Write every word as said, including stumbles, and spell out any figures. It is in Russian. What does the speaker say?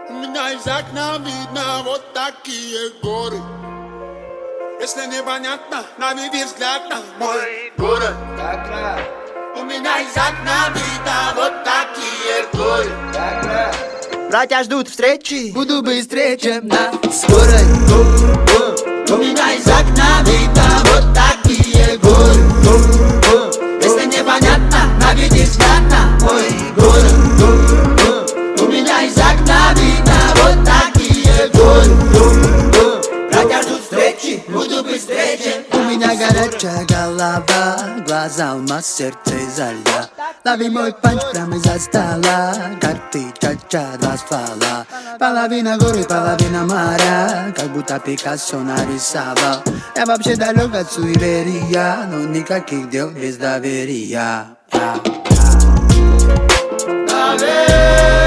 У меня из окна видно вот такие горы. Если непонятно, наведи взгляд на мой город. У меня из окна видно вот такие горы. Братья ждут встречи, буду быстрее, чем на скорой. У меня из окна видно вот такие горы. Если непонятно, наведи взгляд на мой город. У меня из окна видно вот такие горы. Братья ждут встречи, буду быстрее, чем У меня горячая голова, глаза алмаз, сердце изо льда. Лови мой панч прямо из-за стола, карты, ча-ча, два ствола. Половина горы, половина моря, как будто Пикассо нарисовал. Я вообще далек от суеверия, но никаких дел без доверия. Наверх.